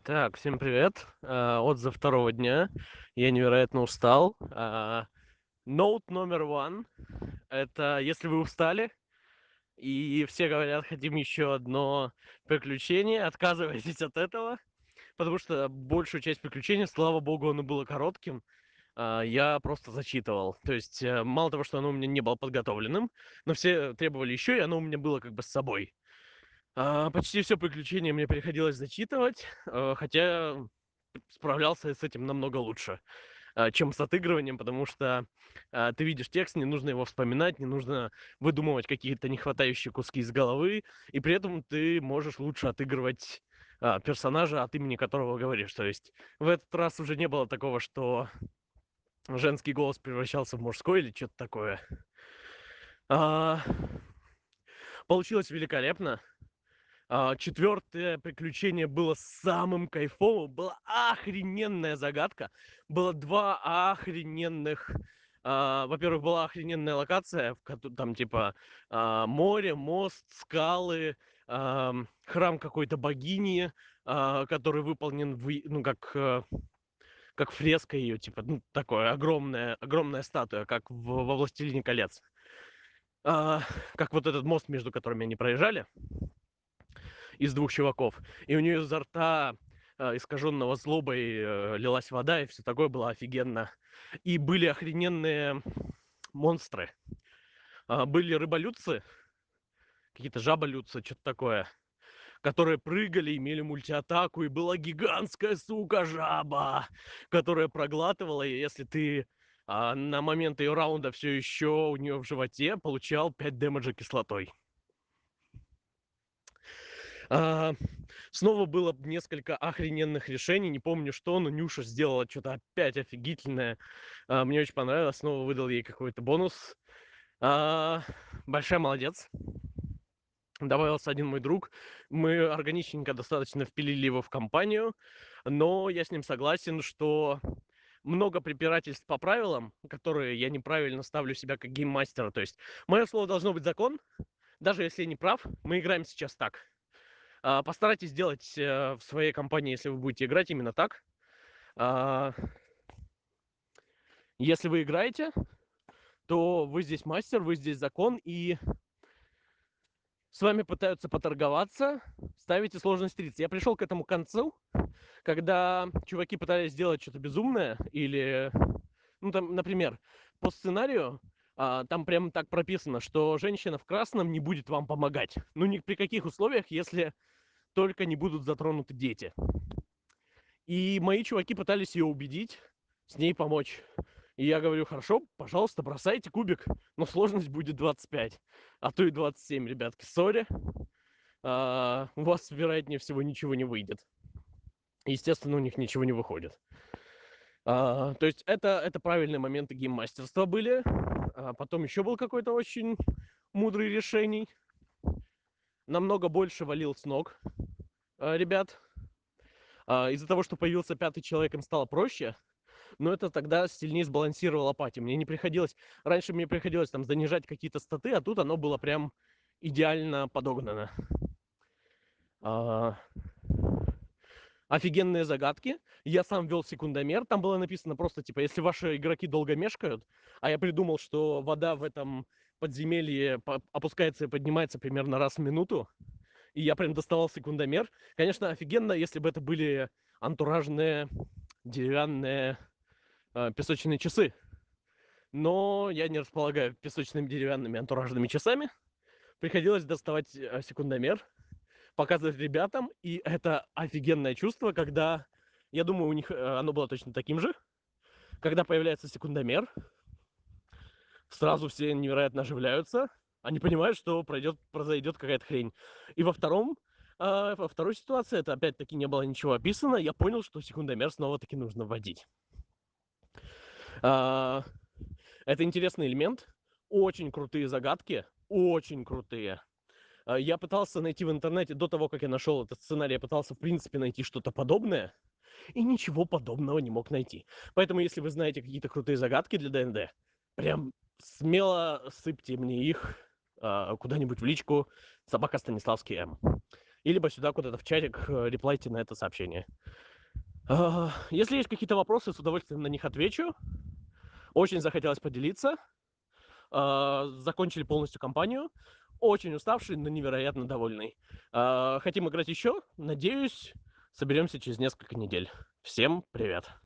Так, всем привет. Отзыв второго дня. Я невероятно устал. Ноут номер one. Это если вы устали и все говорят, хотим еще одно приключение, отказывайтесь от этого, потому что большую часть приключений, слава богу, оно было коротким. Я просто зачитывал. То есть мало того, что оно у меня не было подготовленным, но все требовали еще, и оно у меня было как бы с собой. Почти все приключение мне приходилось зачитывать, хотя справлялся с этим намного лучше, чем с отыгрыванием, потому что ты видишь текст, не нужно его вспоминать, не нужно выдумывать какие-то нехватающие куски из головы, и при этом ты можешь лучше отыгрывать персонажа, от имени которого говоришь. То есть в этот раз уже не было такого, что женский голос превращался в мужской или что-то такое. А, Получилось великолепно. Четвертое приключение было самым кайфовым. Была охрененная загадка. Было два охрененных... Во-первых, была охрененная локация, там типа море, мост, скалы, храм какой-то богини, который выполнен ну, как фреска ее, типа, ну, такое огромная статуя, как во «Властелине колец». А, как вот этот мост, между которыми они проезжали, из двух чуваков. И у нее изо рта, искаженного злобой, лилась вода, и все такое было офигенно. И были охрененные монстры. Были рыболюдцы, какие-то жаболюдцы, что-то такое, которые прыгали, имели мультиатаку, и была гигантская, сука, жаба, которая проглатывала, и если ты на момент ее раунда все еще у нее в животе, получал 5 дэмэджа кислотой. А, Снова было несколько охрененных решений. Не помню что, но Нюша сделала что-то опять офигительное. Мне очень понравилось. Снова выдал ей какой-то бонус. А, Большая молодец. Добавился один мой друг. Мы органичненько достаточно впилили его в компанию. Но я с ним согласен, что много препирательств по правилам, которые я неправильно ставлю себя как гейммастера. То есть мое слово должно быть закон. Даже если я не прав, мы играем сейчас так. Постарайтесь сделать в своей компании, если вы будете играть именно так. А, Если вы играете, то вы здесь мастер, вы здесь закон, и с вами пытаются поторговаться, ставите сложность 30. Я пришел к этому концу, когда чуваки пытались сделать что-то безумное, или, ну там, например, по сценарию там прям так прописано, что женщина в красном не будет вам помогать. Ну ни при каких условиях, если только не будут затронуты дети. И мои чуваки пытались ее убедить, с ней помочь. И я говорю, хорошо, пожалуйста, бросайте кубик, но сложность будет 25, а то и 27, ребятки, сори. У вас, вероятнее всего, ничего не выйдет. Естественно, у них ничего не выходит. То есть это правильные моменты гейммастерства были. Потом еще был какой-то очень мудрый решений. Намного больше валил с ног ребят. Из-за того, что появился пятый человек, им стало проще. Но это тогда сильнее сбалансировало апатию. Мне не приходилось... Раньше мне приходилось там занижать какие-то статы, а тут оно было прям идеально подогнано. А, Офигенные загадки. Я сам вел секундомер. Там было написано просто, типа, если ваши игроки долго мешкают, а я придумал, что вода в этом подземелье опускается и поднимается примерно раз в минуту, и я прям доставал секундомер. Конечно, офигенно, если бы это были антуражные деревянные песочные часы. Но я не располагаю песочными деревянными антуражными часами. Приходилось доставать секундомер, показывать ребятам, и это офигенное чувство, когда, я думаю, у них оно было точно таким же, когда появляется секундомер, сразу все невероятно оживляются, они понимают, что произойдет какая-то хрень. И во второй ситуации, это опять-таки не было ничего описано, я понял, что секундомер снова-таки нужно вводить. А, Это интересный элемент. Очень крутые загадки. Очень крутые. Я пытался найти в интернете, до того, как я нашел этот сценарий, я пытался, в принципе, найти что-то подобное, и ничего подобного не мог найти. Поэтому, если вы знаете какие-то крутые загадки для ДНД, прям смело сыпьте мне их куда-нибудь в личку собака Станиславский М. И либо сюда куда-то в чатик реплайте на это сообщение. Если есть какие-то вопросы, с удовольствием на них отвечу. Очень захотелось поделиться. Закончили полностью кампанию. Очень уставший, но невероятно довольный. Хотим играть еще. Надеюсь, соберемся через несколько недель. Всем привет!